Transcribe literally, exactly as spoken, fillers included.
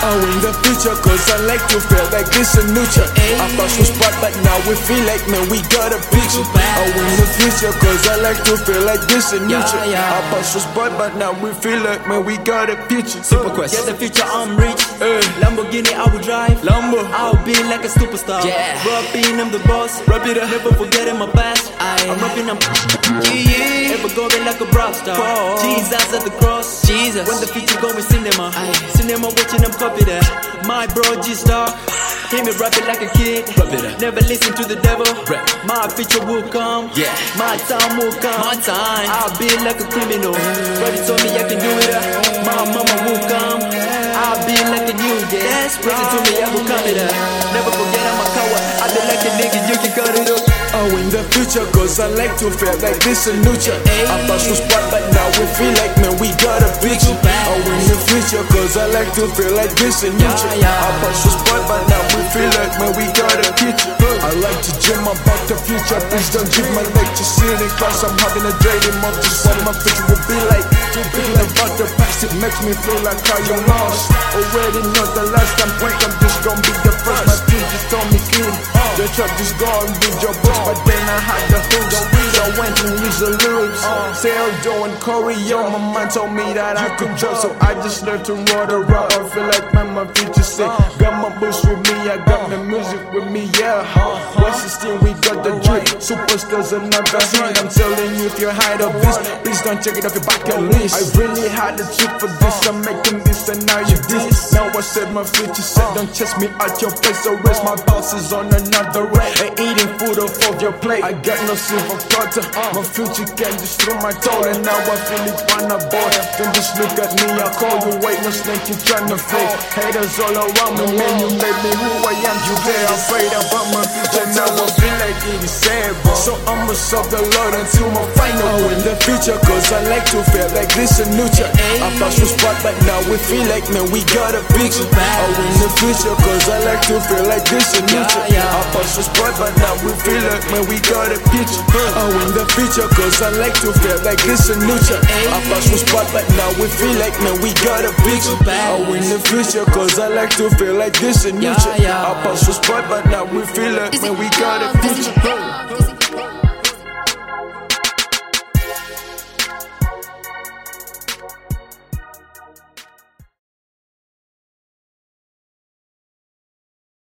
Oh, in the future, cause I like to feel like this a new chapter. I thought was spot, but now we feel like, man, we got a picture. Oh, in the future, cause I like to feel like this a new chapter. I thought was spot, but now we feel like, man, we got a picture. Super quest. Yeah, the future I'm rich. Hey. Lamborghini I will drive. Lambo. I'll be like a superstar. Yeah. Rapping, I'm the boss. Rap it up. Never forgetting my past. I, I'm rapping, I'm yeah. Ever going like a rock star. Oh. Jesus at the cross. Jesus. When the future going cinema. Aye. Cinema watching them copy that. My bro G-Star. Hear me rapping like a kid. Rap it up. Never listen to the devil. Rap. My future will come. Yeah. My time will come. My time. I'll be like a criminal. Brody told me I can do it. Uh. My mama will come. I'll be like a new day. Brody told me I will come it up. Never forget I'm a coward. I be like a nigga, you can cut it up. Oh, in the future, cause I like to feel like this a new chapter. I thought was spot, but now we feel like, man, we got a picture. Oh, in the future, cause I like to feel like this a new chapter. I thought was spot, but now we feel like, man, we got a picture. I like to dream about the future. Please don't give my lecture sitting class. I'm having a dream of just what my future will be like. Thinking about the past, it makes me feel like I am lost. Already know the last time break, I'm just gonna be the first. My future told me clean. The trap just go and read your books, but then I had the hooks. So I went and used the lyrics. Sale Joe and Corey, yo, my mind told me that I could drop, so I just learned to write a rap. I feel like man, my future sick. Got my books with me, I got the music with me, yeah. West sixteen, we got the drip. Superstars another hit. I'm telling you, if you're high of this, please don't check it off your bucket list. I really had a trip for this, I'm making this and now you this. Now I said my future said, don't chase me out your place, so rest my boss is on another rate. And eating food off of your plate. I got no silver cutter, my future can just through my toe. And now I feel it when I bought it. Then just look at me, I call you, wait, no snake, you tryna fake. Haters all around me, man, you made me who I am today. Afraid about my future, now I feel like it is sad, bro. So I'ma serve the Lord until my final. Oh, in the future, cause I like to feel like this a new chapter. I thought was spot, but now we feel like, man, we got a picture. Oh, in the future, cause I like to feel like this a new chapter. I thought was spot, but now we feel like, man, we got a picture. Oh, in the future, cause I like to feel like this a new chapter. I thought was spot, but now we feel like, man, we got a picture. Oh, in the future, cause I like to feel like this a new chapter. I thought was spot, but now we feel like, man, we got a picture.